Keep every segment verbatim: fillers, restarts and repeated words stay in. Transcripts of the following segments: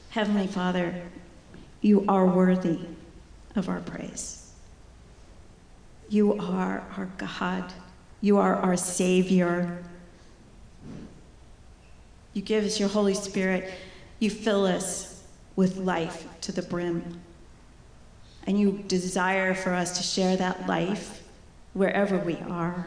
Heavenly Father, you are worthy of our praise. You are our God. You are our Savior. You give us your Holy Spirit. You fill us with life to the brim. And you desire for us to share that life wherever we are.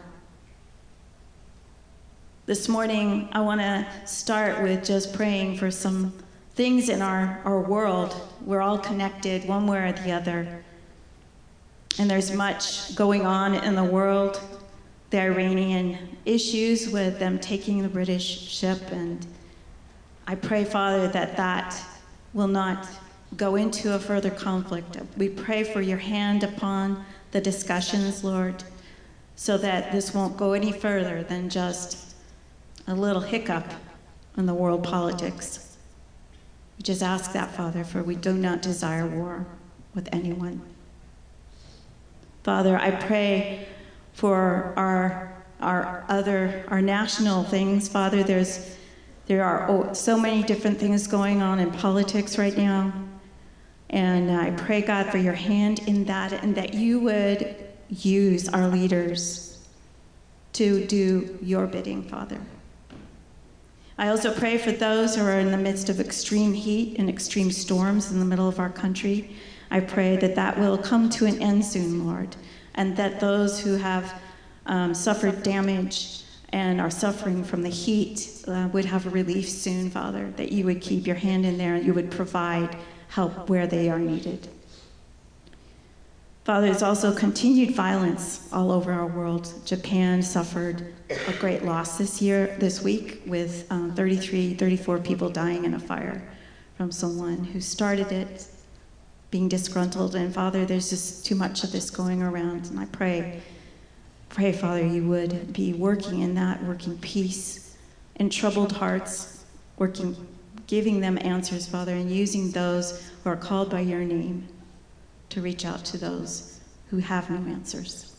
This morning, I want to start with just praying for some things in our, our world. We're all connected one way or the other. And there's much going on in the world. The Iranian issues with them taking the British ship. And I pray, Father, that that will not go into a further conflict. We pray for your hand upon the discussions, Lord, so that this won't go any further than just a little hiccup in the world politics. We just ask that, Father, for we do not desire war with anyone. Father, I pray for our our other our national things. Father, there's there are oh, so many different things going on in politics right now. And I pray, God, for your hand in that, and that you would use our leaders to do your bidding, Father. I also pray for those who are in the midst of extreme heat and extreme storms in the middle of our country. I pray that that will come to an end soon, Lord, and that those who have um, suffered damage and are suffering from the heat uh, would have a relief soon, Father, that you would keep your hand in there and you would provide help where they are needed. Father, there's also continued violence all over our world. Japan suffered a great loss this year, this week, with um, thirty-three, thirty-four people dying in a fire from someone who started it, being disgruntled. And Father, there's just too much of this going around. And I pray, pray, Father, you would be working in that, working peace in troubled hearts, working, giving them answers, Father, and using those who are called by your name to reach out to those who have no answers.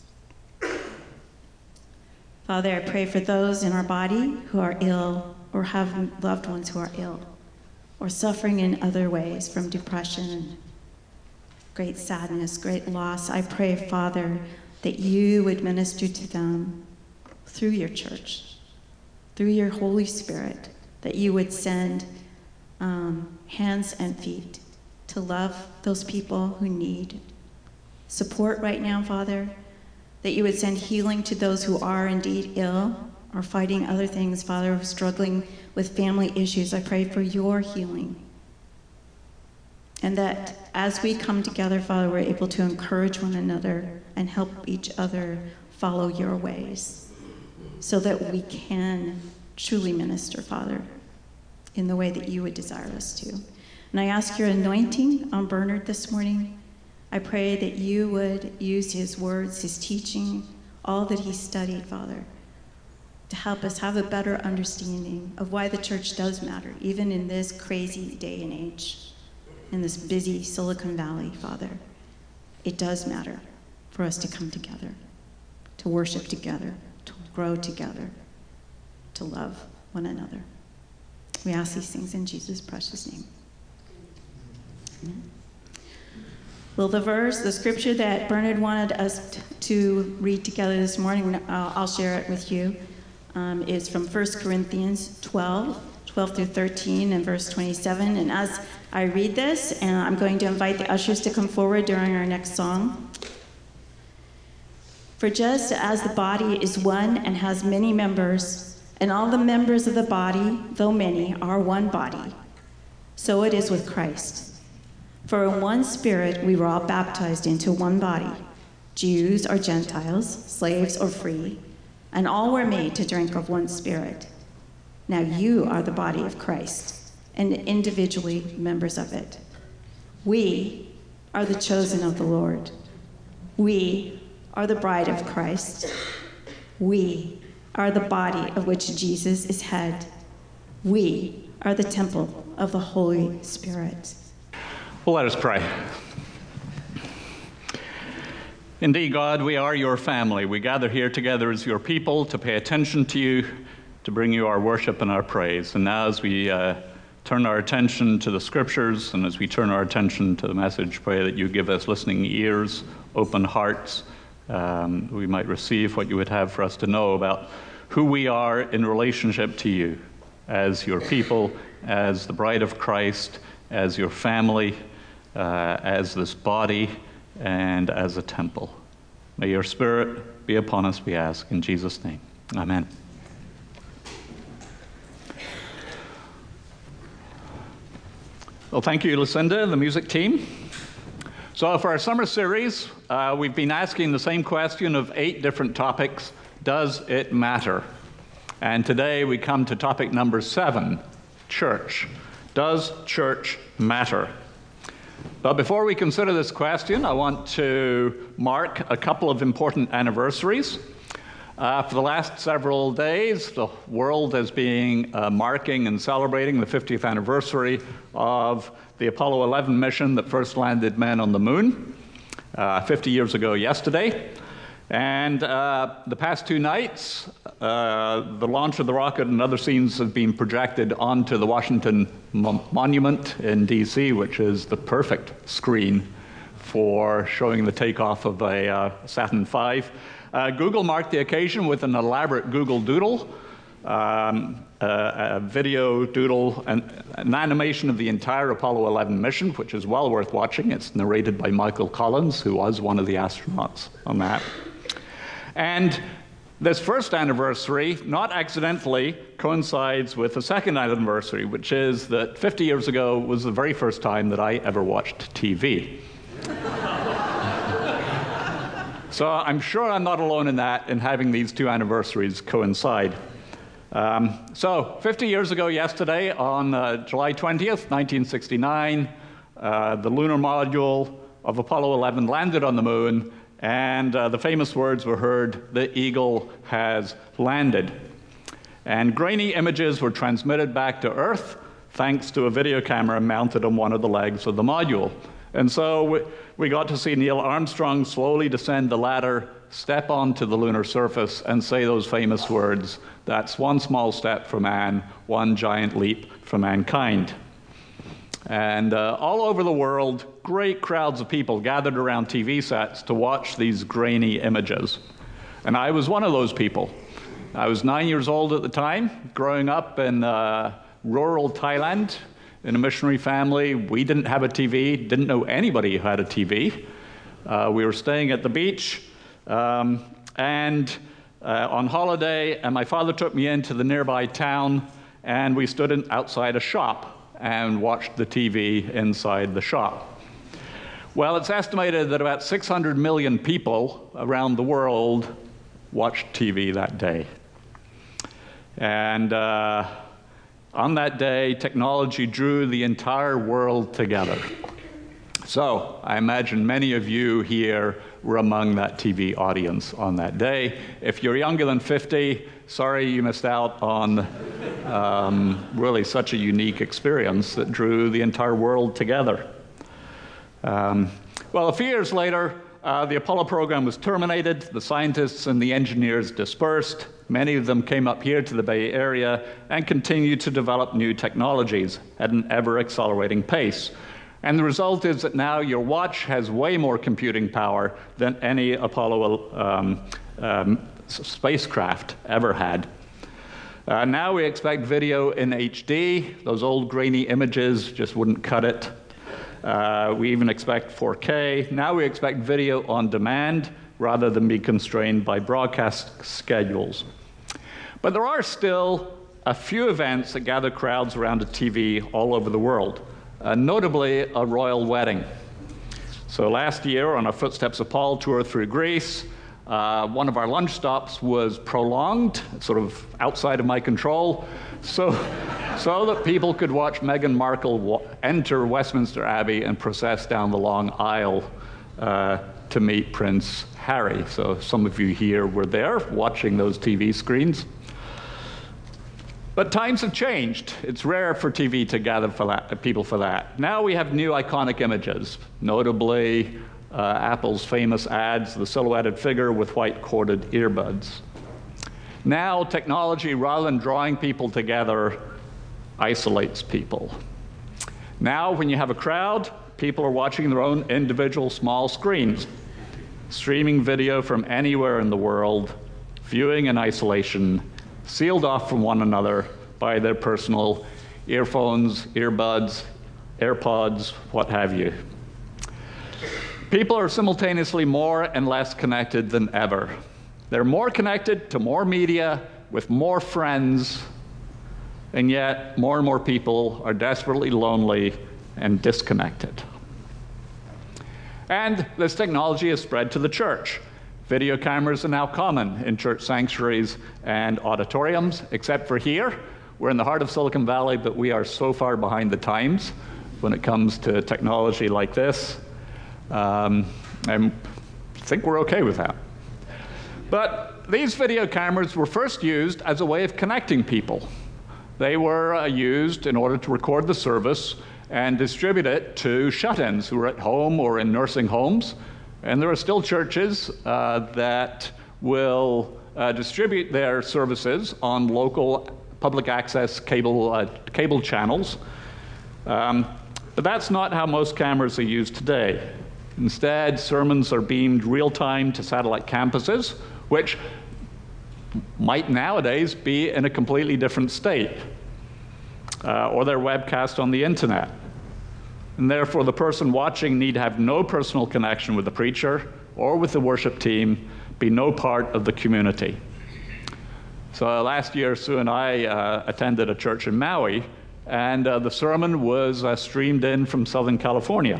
Father, I pray for those in our body who are ill or have loved ones who are ill or suffering in other ways from depression, great sadness, great loss. I pray, Father, that you would minister to them through your church, through your Holy Spirit, that you would send um, hands and feet to love those people who need support right now, Father, that you would send healing to those who are indeed ill or fighting other things, Father, struggling with family issues. I pray for your healing. And that as we come together, Father, we're able to encourage one another and help each other follow your ways so that we can truly minister, Father, in the way that you would desire us to. And I ask your anointing on Bernard this morning. I pray that you would use his words, his teaching, all that he studied, Father, to help us have a better understanding of why the church does matter, even in this crazy day and age, in this busy Silicon Valley, Father. It does matter for us to come together, to worship together, to grow together, to love one another. We ask these things in Jesus' precious name. Amen. Well, the verse, the scripture that Bernard wanted us t- to read together this morning, uh, I'll share it with you, um, is from First Corinthians twelve, twelve through thirteen, and verse twenty-seven. And as I read this, and I'm going to invite the ushers to come forward during our next song. For just as the body is one and has many members, and all the members of the body, though many, are one body, so it is with Christ. For in one Spirit we were all baptized into one body, Jews or Gentiles, slaves or free, and all were made to drink of one Spirit. Now you are the body of Christ, and individually members of it. We are the chosen of the Lord. We are the bride of Christ. We are the body of which Jesus is head. We are the temple of the Holy Spirit. Well, let us pray. Indeed, God, we are your family. We gather here together as your people to pay attention to you, to bring you our worship and our praise. And now as we uh, turn our attention to the Scriptures, and as we turn our attention to the message, pray that you give us listening ears, open hearts, um, we might receive what you would have for us to know about who we are in relationship to you as your people, as the bride of Christ, as your family, uh, as this body, and as a temple. May your Spirit be upon us, we ask, in Jesus' name. Amen. Well, thank you, Lucinda and the music team. So for our summer series, uh, we've been asking the same question of eight different topics. Does it matter? And today we come to topic number seven, church. Does church matter? But before we consider this question, I want to mark a couple of important anniversaries. Uh, for the last several days, the world is being uh, marking and celebrating the fiftieth anniversary of the Apollo eleven mission that first landed men on the moon, uh, fifty years ago yesterday. And uh, the past two nights, uh, the launch of the rocket and other scenes have been projected onto the Washington Mo- Monument in D C, which is the perfect screen for showing the takeoff of a uh, Saturn five. Uh, Google marked the occasion with an elaborate Google Doodle, um, uh, a video doodle, and an animation of the entire Apollo eleven mission, which is well worth watching. It's narrated by Michael Collins, who was one of the astronauts on that. And this first anniversary, not accidentally, coincides with the second anniversary, which is that fifty years ago was the very first time that I ever watched T V. So I'm sure I'm not alone in that, in having these two anniversaries coincide. Um, so fifty years ago yesterday, on uh, July twentieth, nineteen sixty-nine, uh, the lunar module of Apollo eleven landed on the moon, and uh, the famous words were heard, "The Eagle has landed." And grainy images were transmitted back to Earth thanks to a video camera mounted on one of the legs of the module. And so we, we got to see Neil Armstrong slowly descend the ladder, step onto the lunar surface, and say those famous words, "That's one small step for man, one giant leap for mankind." And uh, all over the world, great crowds of people gathered around T V sets to watch these grainy images. And I was one of those people. I was nine years old at the time, growing up in uh, rural Thailand in a missionary family. We didn't have a T V, didn't know anybody who had a T V. Uh, we were staying at the beach, um, and uh, on holiday, and my father took me into the nearby town, and we stood in, outside a shop and watched the T V inside the shop. Well, it's estimated that about six hundred million people around the world watched T V that day. And uh, on that day, technology drew the entire world together. So I imagine many of you here were among that T V audience on that day. If you're younger than fifty, sorry you missed out on um, really such a unique experience that drew the entire world together. Um, well, a few years later, uh, the Apollo program was terminated. The scientists and the engineers dispersed. Many of them came up here to the Bay Area and continued to develop new technologies at an ever-accelerating pace. And the result is that now your watch has way more computing power than any Apollo um, um, spacecraft ever had. Uh, now we expect video in H D. Those old grainy images just wouldn't cut it. Uh, we even expect four K. Now we expect video on demand rather than be constrained by broadcast schedules. But there are still a few events that gather crowds around a T V all over the world, uh, notably a royal wedding. So last year on our Footsteps of Paul tour through Greece, uh, one of our lunch stops was prolonged, sort of outside of my control, so, so that people could watch Meghan Markle enter Westminster Abbey and process down the long aisle uh, to meet Prince Harry. So some of you here were there watching those T V screens. But times have changed. It's rare for T V to gather for that, people for that. Now we have new iconic images, notably uh, Apple's famous ads, the silhouetted figure with white corded earbuds. Now technology, rather than drawing people together, isolates people. Now, when you have a crowd, people are watching their own individual small screens, streaming video from anywhere in the world, viewing in isolation, sealed off from one another by their personal earphones, earbuds, AirPods, what have you. People are simultaneously more and less connected than ever. They're more connected to more media, with more friends, and yet more and more people are desperately lonely and disconnected. And this technology has spread to the church. Video cameras are now common in church sanctuaries and auditoriums, except for here. We're in the heart of Silicon Valley, but we are so far behind the times when it comes to technology like this. Um, I think we're okay with that. But these video cameras were first used as a way of connecting people. They were uh, used in order to record the service and distribute it to shut-ins who were at home or in nursing homes. And there are still churches uh, that will uh, distribute their services on local public access cable, uh, cable channels. Um, but that's not how most cameras are used today. Instead, sermons are beamed real-time to satellite campuses, which might nowadays be in a completely different state, uh, or they're webcast on the internet. And therefore, the person watching need have no personal connection with the preacher or with the worship team, be no part of the community. So last year, Sue and I uh, attended a church in Maui, and uh, the sermon was uh, streamed in from Southern California.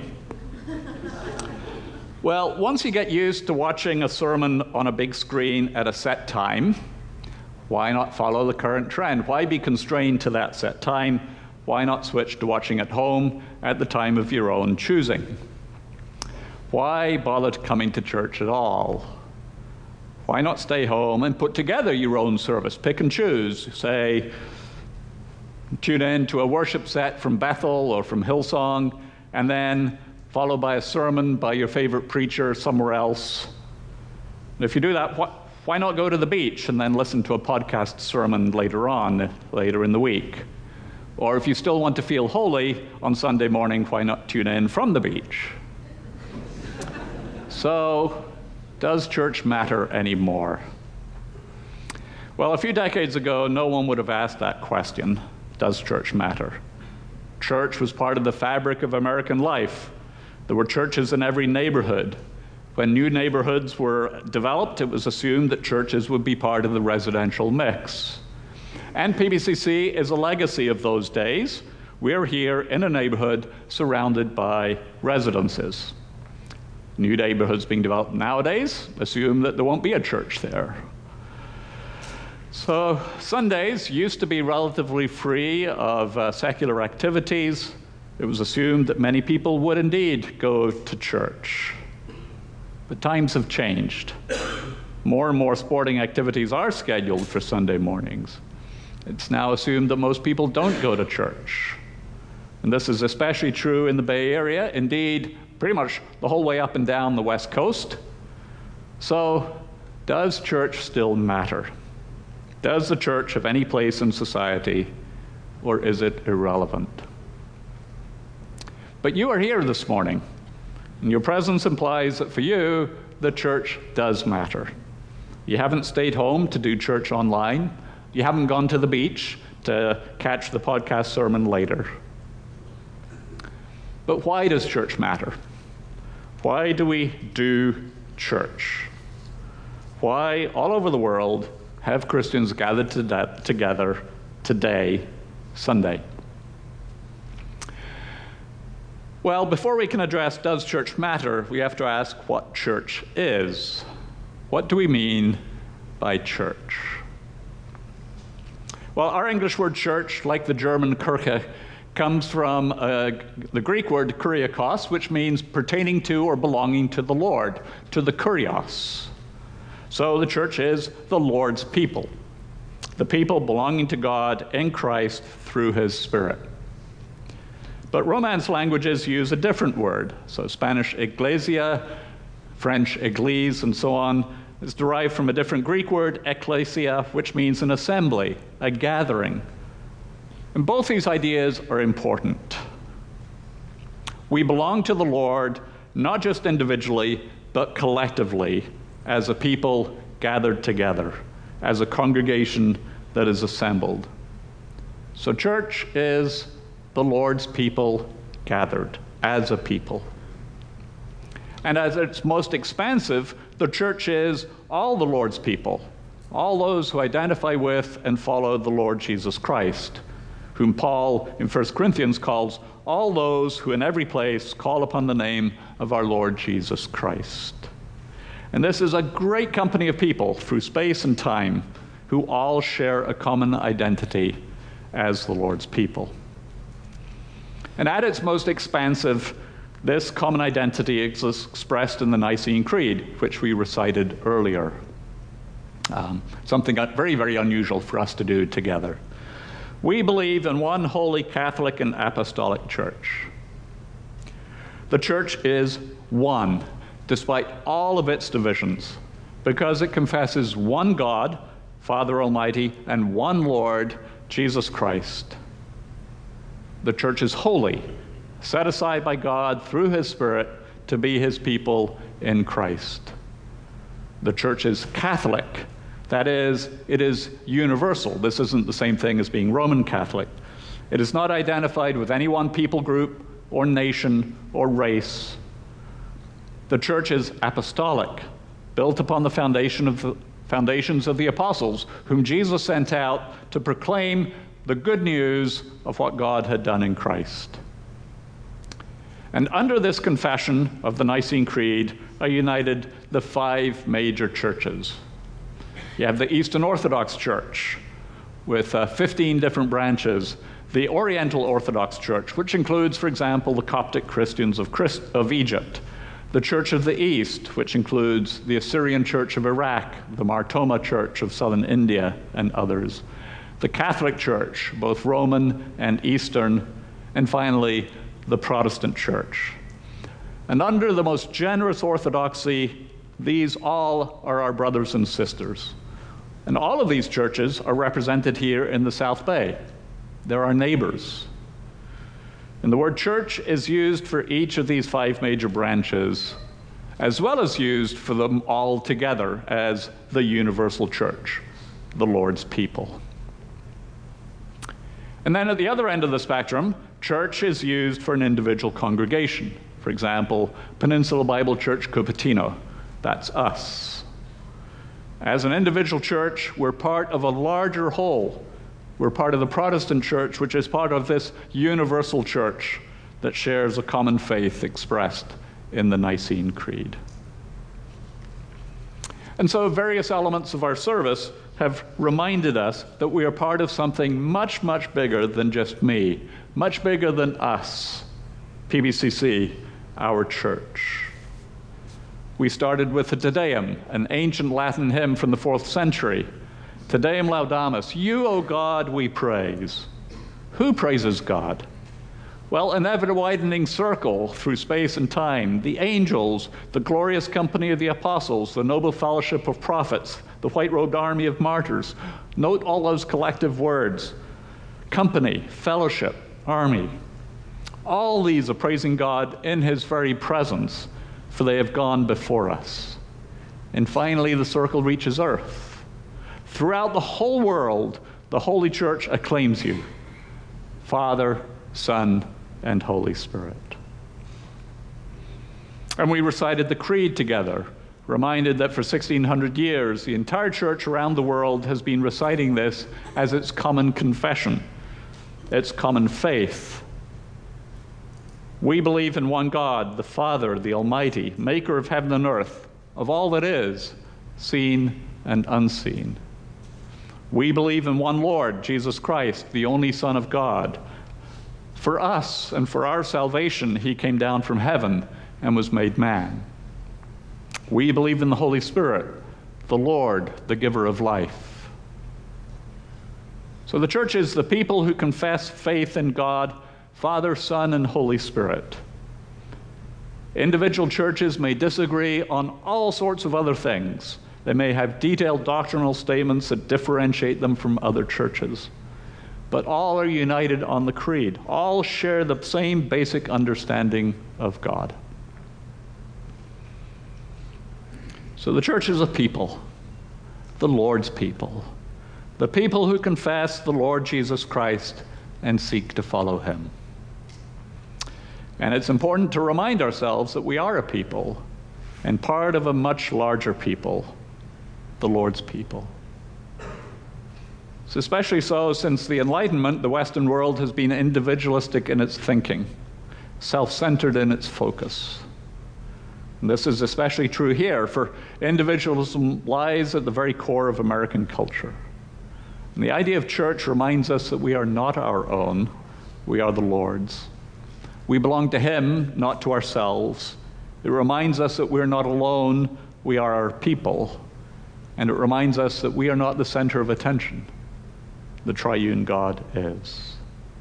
Well, once you get used to watching a sermon on a big screen at a set time, why not follow the current trend? Why be constrained to that set time? Why not switch to watching at home at the time of your own choosing? Why bother coming to church at all? Why not stay home and put together your own service? Pick and choose. Say, tune in to a worship set from Bethel or from Hillsong, and then followed by a sermon by your favorite preacher somewhere else. And if you do that, wh why not go to the beach and then listen to a podcast sermon later on, later in the week? Or if you still want to feel holy on Sunday morning, why not tune in from the beach? So, does church matter anymore? Well, a few decades ago, no one would have asked that question, does church matter? Church was part of the fabric of American life. There were churches in every neighborhood. When new neighborhoods were developed, it was assumed that churches would be part of the residential mix. And P B C C is a legacy of those days. We're here in a neighborhood surrounded by residences. New neighborhoods being developed nowadays assume that there won't be a church there. So Sundays used to be relatively free of uh, secular activities. It was assumed that many people would indeed go to church. But times have changed. More and more sporting activities are scheduled for Sunday mornings. It's now assumed that most people don't go to church. And this is especially true in the Bay Area, indeed, pretty much the whole way up and down the West Coast. So, does church still matter? Does the church have any place in society, or is it irrelevant? But you are here this morning, and your presence implies that for you, the church does matter. You haven't stayed home to do church online. You haven't gone to the beach to catch the podcast sermon later. But why does church matter? Why do we do church? Why, all over the world, have Christians gathered to together today, Sunday? Well, before we can address does church matter, we have to ask what church is. What do we mean by church? Well, our English word church, like the German Kirche, comes from uh, the Greek word kuriakos, which means pertaining to or belonging to the Lord, to the kurios. So the church is the Lord's people, the people belonging to God in Christ through his Spirit. But Romance languages use a different word. So Spanish iglesia, French église, and so on is derived from a different Greek word, ekklesia, which means an assembly, a gathering. And both these ideas are important. We belong to the Lord, not just individually, but collectively, as a people gathered together, as a congregation that is assembled. So church is the Lord's people gathered as a people. And as its most expansive, the church is all the Lord's people, all those who identify with and follow the Lord Jesus Christ, whom Paul in First Corinthians calls all those who in every place call upon the name of our Lord Jesus Christ. And this is a great company of people through space and time who all share a common identity as the Lord's people. And at its most expansive, this common identity is expressed in the Nicene Creed, which we recited earlier. Um, something very, very unusual for us to do together. We believe in one holy Catholic and Apostolic Church. The church is one, despite all of its divisions, because it confesses one God, Father Almighty, and one Lord, Jesus Christ. The church is holy, set aside by God through his Spirit to be his people in Christ. The church is Catholic. That is, it is universal. This isn't the same thing as being Roman Catholic. It is not identified with any one people group or nation or race. The church is apostolic, built upon the foundation of the foundations of the apostles, whom Jesus sent out to proclaim the good news of what God had done in Christ. And under this confession of the Nicene Creed are united the five major churches. You have the Eastern Orthodox Church with uh, fifteen different branches, the Oriental Orthodox Church, which includes, for example, the Coptic Christians of, Christ of Egypt, the Church of the East, which includes the Assyrian Church of Iraq, the Mar Thoma Church of southern India, and others, the Catholic Church, both Roman and Eastern, and finally, the Protestant Church. And under the most generous orthodoxy, these all are our brothers and sisters. And all of these churches are represented here in the South Bay. They're our neighbors. And the word church is used for each of these five major branches, as well as used for them all together as the universal church, the Lord's people. And then at the other end of the spectrum, church is used for an individual congregation. For example, Peninsula Bible Church Cupertino, that's us. As an individual church, we're part of a larger whole. We're part of the Protestant church, which is part of this universal church that shares a common faith expressed in the Nicene Creed. And so various elements of our service have reminded us that we are part of something much, much bigger than just me, much bigger than us, P B C C, our church. We started with the Te Deum, an ancient Latin hymn from the fourth century. Te Deum laudamus, you, O God, we praise. Who praises God? Well, an ever-widening circle through space and time, the angels, the glorious company of the apostles, the noble fellowship of prophets, the white-robed army of martyrs. Note all those collective words. Company, fellowship, army. All these are praising God in his very presence, for they have gone before us. And finally, the circle reaches earth. Throughout the whole world, the Holy Church acclaims you, Father, Son, and Holy Spirit. And we recited the Creed together, reminded that for sixteen hundred years, the entire church around the world has been reciting this as its common confession, its common faith. We believe in one God, the Father, the Almighty, maker of heaven and earth, of all that is, seen and unseen. We believe in one Lord, Jesus Christ, the only Son of God. For us and for our salvation, he came down from heaven and was made man. We believe in the Holy Spirit, the Lord, the giver of life. So the church is the people who confess faith in God, Father, Son, and Holy Spirit. Individual churches may disagree on all sorts of other things. They may have detailed doctrinal statements that differentiate them from other churches. but all are united on the creed. All share the same basic understanding of God. So the church is a people, the Lord's people, the people who confess the Lord Jesus Christ and seek to follow him. And it's important to remind ourselves that we are a people and part of a much larger people, the Lord's people. It's especially so since the Enlightenment, the Western world has been individualistic in its thinking, self-centered in its focus. And this is especially true here, for individualism lies at the very core of American culture. And the idea of church reminds us that we are not our own, we are the Lord's. We belong to him, not to ourselves. It reminds us that we're not alone, we are our people. And it reminds us that we are not the center of attention. The triune God is.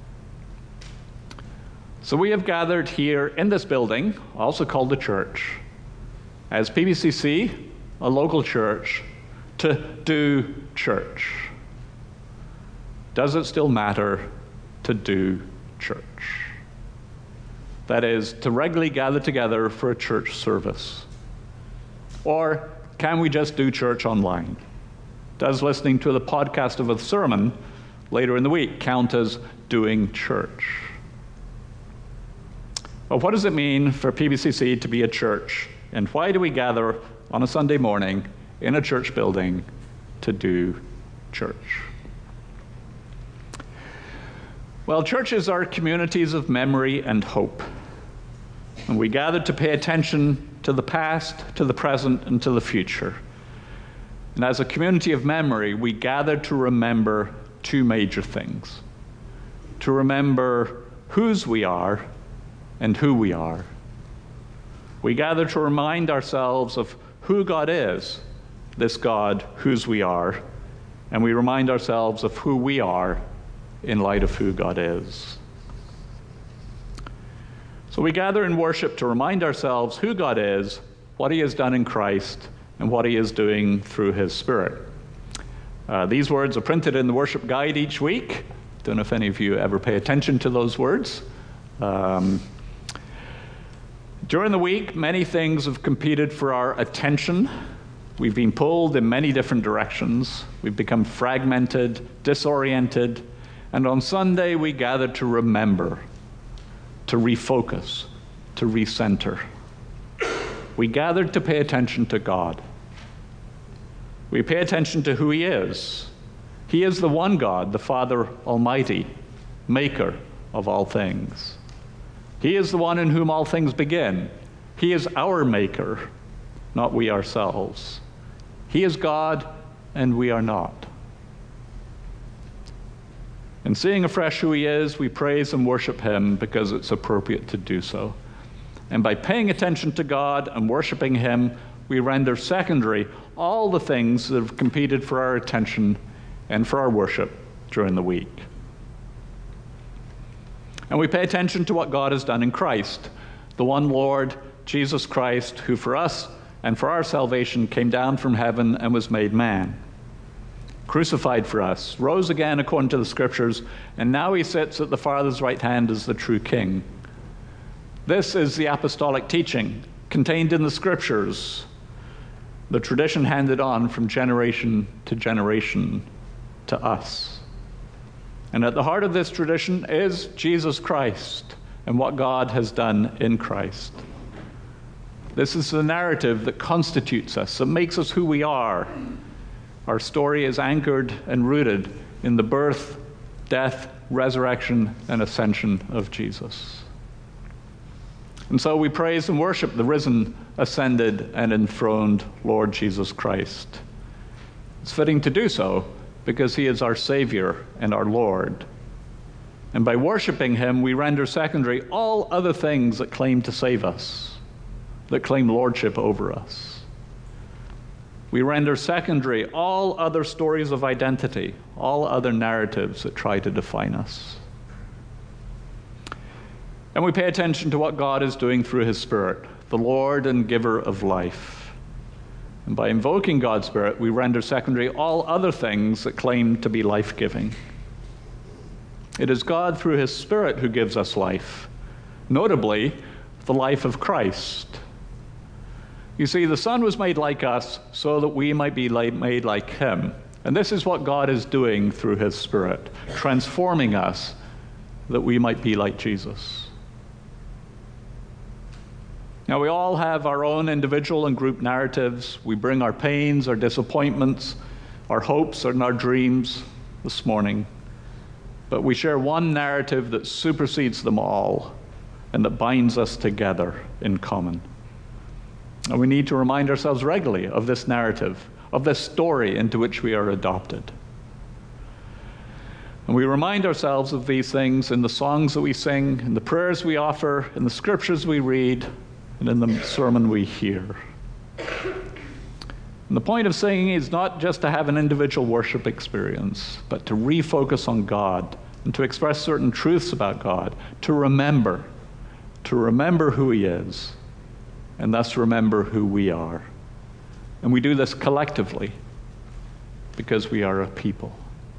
So we have gathered here in this building, also called the church, as P B C C, a local church, to do church. Does it still matter to do church? That is, to regularly gather together for a church service. Or can we just do church online? Does listening to the podcast of a sermon later in the week count as doing church? Well, what does it mean for P B C C to be a church? And why do we gather on a Sunday morning in a church building to do church? Well, churches are communities of memory and hope. And we gather to pay attention to the past, to the present, and to the future. And as a community of memory, we gather to remember two major things. To remember whose we are and who we are. We gather to remind ourselves of who God is, this God whose we are, and we remind ourselves of who we are in light of who God is. So we gather in worship to remind ourselves who God is, what he has done in Christ, and what he is doing through his Spirit. Uh, these words are printed in the worship guide each week. Don't know if any of you ever pay attention to those words. Um, during the week, many things have competed for our attention. We've been pulled in many different directions. We've become fragmented, disoriented, and on Sunday we gather to remember, to refocus, to recenter. We gathered to pay attention to God. We pay attention to who he is. He is the one God, the Father Almighty, maker of all things. He is the one in whom all things begin. He is our maker, not we ourselves. He is God, and we are not. In seeing afresh who he is, we praise and worship him because it's appropriate to do so. And by paying attention to God and worshiping him, we render secondary all the things that have competed for our attention and for our worship during the week. And we pay attention to what God has done in Christ, the one Lord, Jesus Christ, who for us and for our salvation came down from heaven and was made man. Crucified for us, rose again according to the Scriptures, and now he sits at the Father's right hand as the true King. This is the apostolic teaching contained in the Scriptures, the tradition handed on from generation to generation to us. And at the heart of this tradition is Jesus Christ and what God has done in Christ. This is the narrative that constitutes us, that makes us who we are. Our story is anchored and rooted in the birth, death, resurrection, and ascension of Jesus. And so we praise and worship the risen, ascended, and enthroned Lord Jesus Christ. It's fitting to do so because he is our Savior and our Lord. And by worshiping him, we render secondary all other things that claim to save us, that claim lordship over us. We render secondary all other stories of identity, all other narratives that try to define us. And we pay attention to what God is doing through his Spirit, the Lord and giver of life. And by invoking God's Spirit, we render secondary all other things that claim to be life-giving. It is God through his Spirit who gives us life, notably the life of Christ. You see, the Son was made like us so that we might be made like him. And this is what God is doing through his Spirit, transforming us that we might be like Jesus. Now, we all have our own individual and group narratives. We bring our pains, our disappointments, our hopes, and our dreams this morning. But we share one narrative that supersedes them all and that binds us together in common. And we need to remind ourselves regularly of this narrative, of this story into which we are adopted. And we remind ourselves of these things in the songs that we sing, in the prayers we offer, in the scriptures we read, and in the sermon we hear. And the point of singing is not just to have an individual worship experience, but to refocus on God and to express certain truths about God, to remember, to remember who he is, and thus remember who we are. And we do this collectively because we are a people.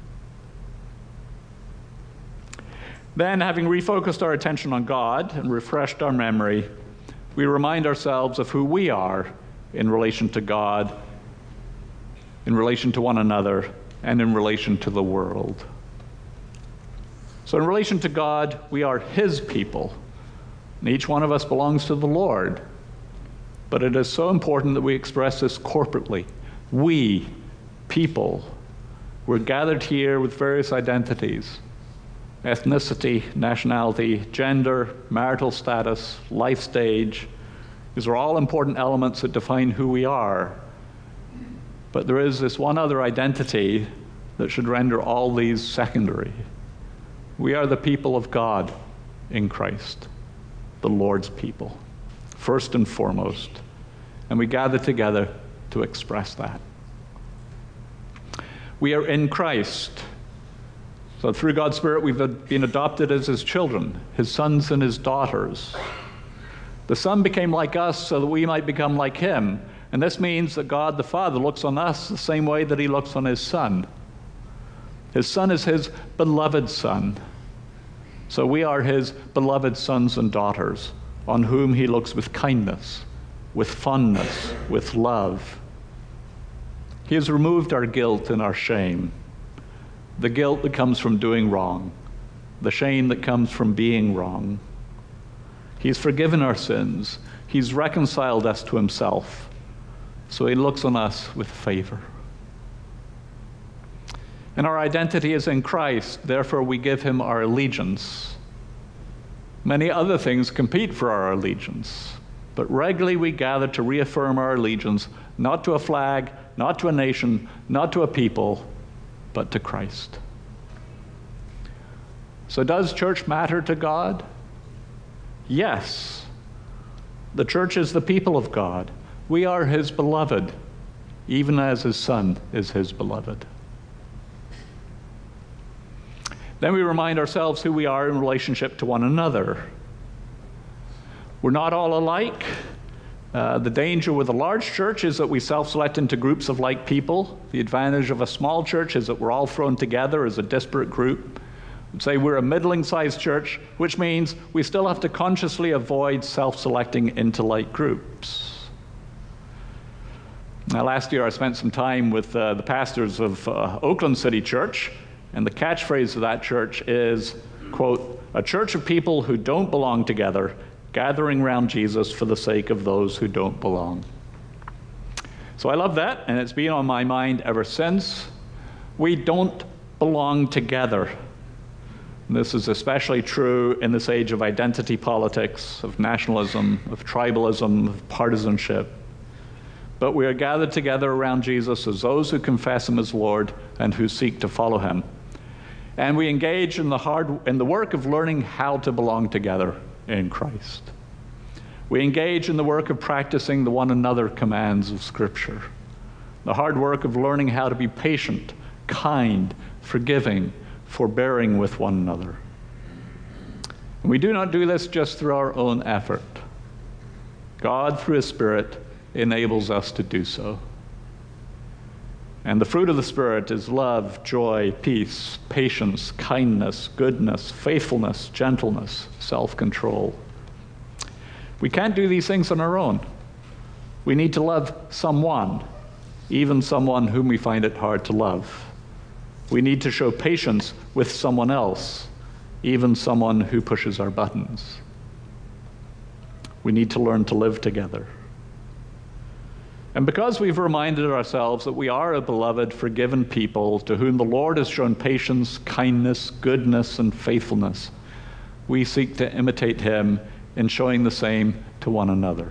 Then, having refocused our attention on God and refreshed our memory, we remind ourselves of who we are in relation to God, in relation to one another, and in relation to the world. So in relation to God, we are his people, and each one of us belongs to the Lord. But it is so important that we express this corporately. We, people, we're gathered here with various identities: ethnicity, nationality, gender, marital status, life stage. These are all important elements that define who we are. But there is this one other identity that should render all these secondary. We are the people of God in Christ, the Lord's people, first and foremost. And we gather together to express that. We are in Christ. So through God's Spirit, we've been adopted as his children, his sons and his daughters. The Son became like us so that we might become like him. And this means that God the Father looks on us the same way that he looks on his Son. His Son is his beloved Son. So we are his beloved sons and daughters, on whom he looks with kindness, with fondness, with love. He has removed our guilt and our shame. The guilt that comes from doing wrong, the shame that comes from being wrong. He's forgiven our sins. He's reconciled us to himself. So he looks on us with favor. And our identity is in Christ, therefore we give him our allegiance. Many other things compete for our allegiance, but regularly we gather to reaffirm our allegiance, not to a flag, not to a nation, not to a people, but to Christ. So does church matter to God? Yes. The church is the people of God. We are his beloved, even as his Son is his beloved. Then we remind ourselves who we are in relationship to one another. We're not all alike. Uh, the danger with a large church is that we self-select into groups of like people. The advantage of a small church is that we're all thrown together as a disparate group. I'd say we're a middling-sized church, which means we still have to consciously avoid self-selecting into like groups. Now, last year I spent some time with uh, the pastors of uh, Oakland City Church, and the catchphrase of that church is, quote, "A church of people who don't belong together, gathering around Jesus for the sake of those who don't belong." So I love that, and it's been on my mind ever since. We don't belong together. And this is especially true in this age of identity politics, of nationalism, of tribalism, of partisanship. But we are gathered together around Jesus as those who confess him as Lord and who seek to follow him. And we engage in the hard in the work of learning how to belong together in Christ. We engage in the work of practicing the one another commands of Scripture, the hard work of learning how to be patient, kind, forgiving, forbearing with one another. And we do not do this just through our own effort. God, through his Spirit, enables us to do so. And the fruit of the Spirit is love, joy, peace, patience, kindness, goodness, faithfulness, gentleness, self-control. We can't do these things on our own. We need to love someone, even someone whom we find it hard to love. We need to show patience with someone else, even someone who pushes our buttons. We need to learn to live together. And because we've reminded ourselves that we are a beloved, forgiven people to whom the Lord has shown patience, kindness, goodness, and faithfulness, we seek to imitate him in showing the same to one another.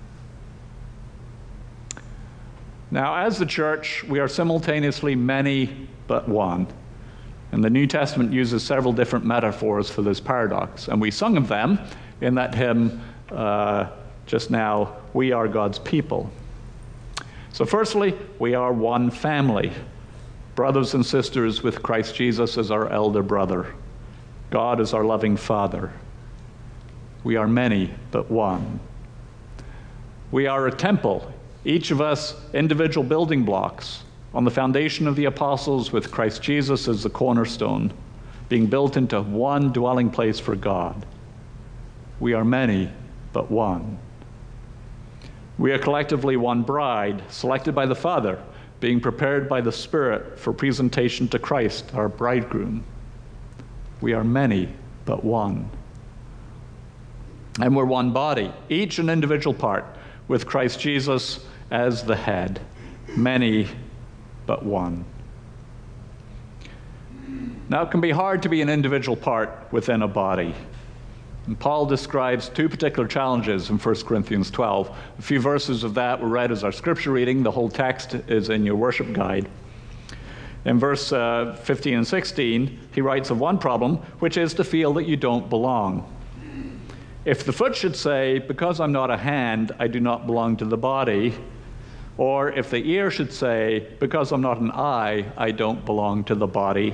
Now, as the church, we are simultaneously many but one. And the New Testament uses several different metaphors for this paradox. And we sung of them in that hymn uh, just now, We Are God's People. So firstly, we are one family, brothers and sisters with Christ Jesus as our elder brother. God is our loving Father. We are many but one. We are a temple, each of us individual building blocks on the foundation of the apostles with Christ Jesus as the cornerstone, being built into one dwelling place for God. We are many but one. We are collectively one bride, selected by the Father, being prepared by the Spirit for presentation to Christ, our bridegroom. We are many but one. And we're one body, each an individual part, with Christ Jesus as the head. Many but one. Now, it can be hard to be an individual part within a body. And Paul describes two particular challenges in First Corinthians twelve. A few verses of that were read as our scripture reading. The whole text is in your worship guide. In verse uh, fifteen and sixteen, he writes of one problem, which is to feel that you don't belong. If the foot should say, because I'm not a hand, I do not belong to the body, or if the ear should say, because I'm not an eye, I don't belong to the body.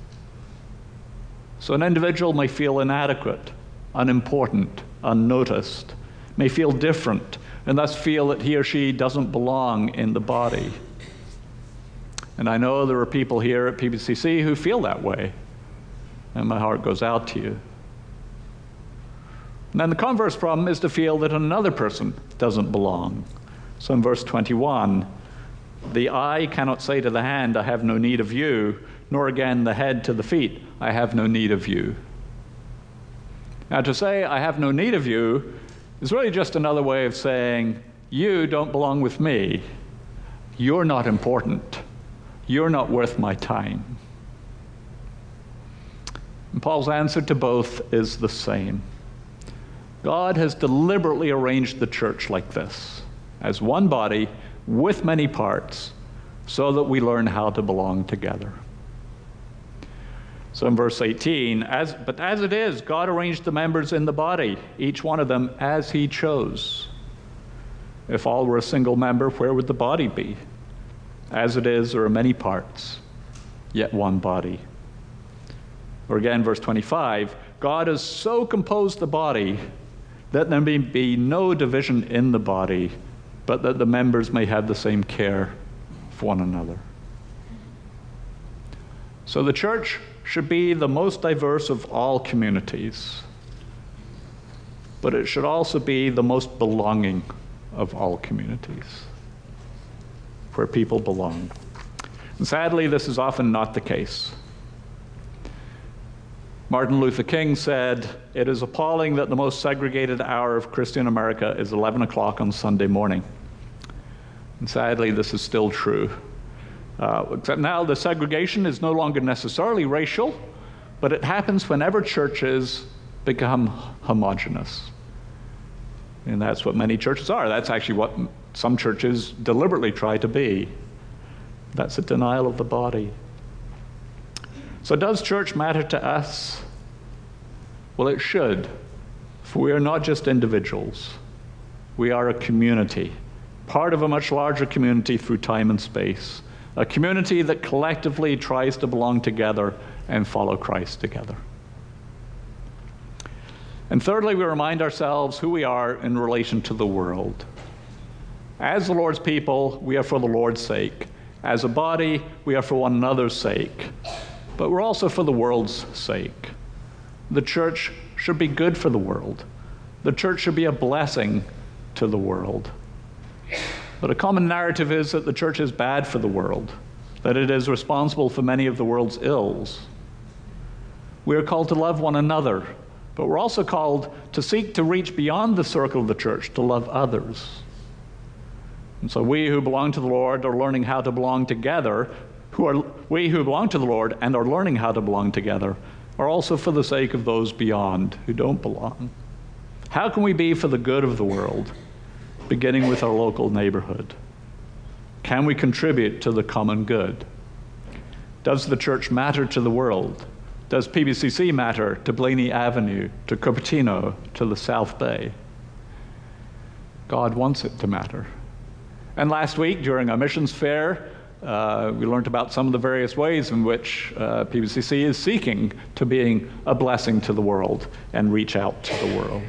So an individual may feel inadequate, unimportant, unnoticed, may feel different, and thus feel that he or she doesn't belong in the body. And I know there are people here at P B C C who feel that way, and my heart goes out to you. And then the converse problem is to feel that another person doesn't belong. So in verse twenty-one, the eye cannot say to the hand, I have no need of you, nor again the head to the feet, I have no need of you. Now, to say, I have no need of you, is really just another way of saying, you don't belong with me. You're not important. You're not worth my time. And Paul's answer to both is the same. God has deliberately arranged the church like this, as one body with many parts, so that we learn how to belong together. So in verse eighteen, as, but as it is, God arranged the members in the body, each one of them as he chose. If all were a single member, where would the body be? As it is, there are many parts, yet one body. Or again, verse twenty-five, God has so composed the body that there may be no division in the body, but that the members may have the same care for one another. So the church should be the most diverse of all communities, but it should also be the most belonging of all communities, where people belong. And sadly, this is often not the case. Martin Luther King said, it is appalling that the most segregated hour of Christian America is eleven o'clock on Sunday morning. And sadly, this is still true. Uh, except now the segregation is no longer necessarily racial, but it happens whenever churches become homogenous. And that's what many churches are. That's actually what some churches deliberately try to be. That's a denial of the body. So does church matter to us? Well, it should. For we are not just individuals. We are a community, part of a much larger community through time and space. A community that collectively tries to belong together and follow Christ together. And thirdly, we remind ourselves who we are in relation to the world. As the Lord's people, we are for the Lord's sake, As a body, we are for one another's sake, but we're also for the world's sake. The church should be good for the world. The church should be a blessing to the world. But a common narrative is that the church is bad for the world, that it is responsible for many of the world's ills. We are called to love one another, but we're also called to seek to reach beyond the circle of the church to love others. And so we who belong to the Lord are learning how to belong together, who are we who belong to the Lord and are learning how to belong together, are also for the sake of those beyond who don't belong. How can we be for the good of the world, beginning with our local neighborhood? Can we contribute to the common good? Does the church matter to the world? Does P B C C matter to Blaney Avenue, to Cupertino, to the South Bay? God wants it to matter. And last week, during our missions fair, uh, we learned about some of the various ways in which uh, P B C C is seeking to being a blessing to the world and reach out to the world.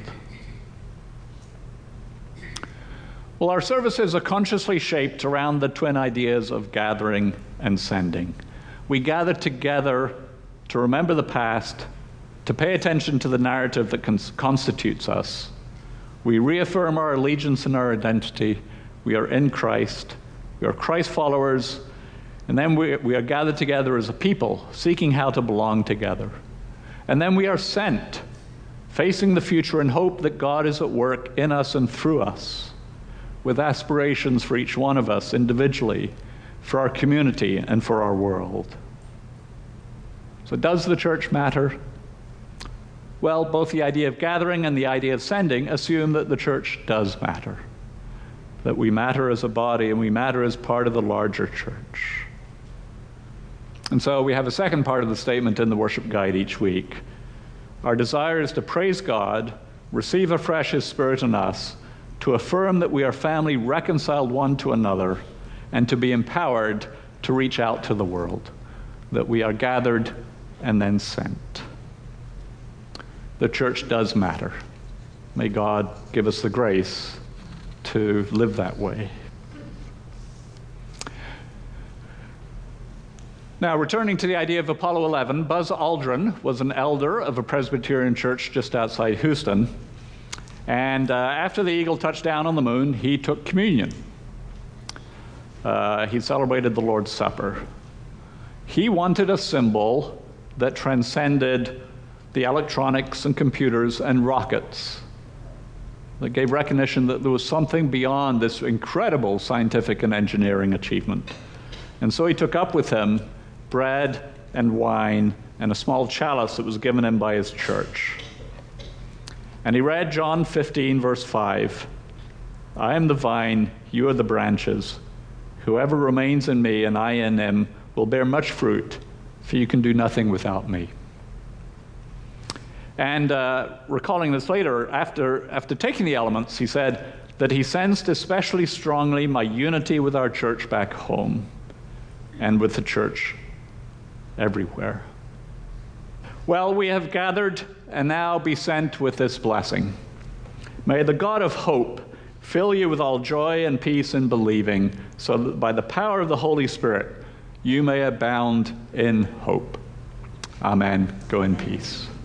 Well, our services are consciously shaped around the twin ideas of gathering and sending. We gather together to remember the past, to pay attention to the narrative that cons- constitutes us. We reaffirm our allegiance and our identity. We are in Christ. We are Christ followers. And then we, we are gathered together as a people, seeking how to belong together. And then we are sent, facing the future in hope that God is at work in us and through us, with aspirations for each one of us individually, for our community, and for our world. So does the church matter? Well, both the idea of gathering and the idea of sending assume that the church does matter, that we matter as a body and we matter as part of the larger church. And so we have a second part of the statement in the worship guide each week. Our desire is to praise God, receive afresh His Spirit in us, to affirm that we are family reconciled one to another, and to be empowered to reach out to the world, that we are gathered and then sent. The church does matter. May God give us the grace to live that way. Now, returning to the idea of Apollo eleven, Buzz Aldrin was an elder of a Presbyterian church just outside Houston. And uh, after the Eagle touched down on the moon, he took communion. Uh, he celebrated the Lord's Supper. He wanted a symbol that transcended the electronics and computers and rockets, that gave recognition that there was something beyond this incredible scientific and engineering achievement. And so he took up with him bread and wine and a small chalice that was given him by his church. And he read John fifteen, verse five, "I am the vine, you are the branches. Whoever remains in me and I in him will bear much fruit, for you can do nothing without me." And uh, recalling this later, after, after taking the elements, he said that he sensed especially strongly my unity with our church back home and with the church everywhere. Well, we have gathered and now be sent with this blessing. May the God of hope fill you with all joy and peace in believing, so that by the power of the Holy Spirit you may abound in hope. Amen. Go in peace.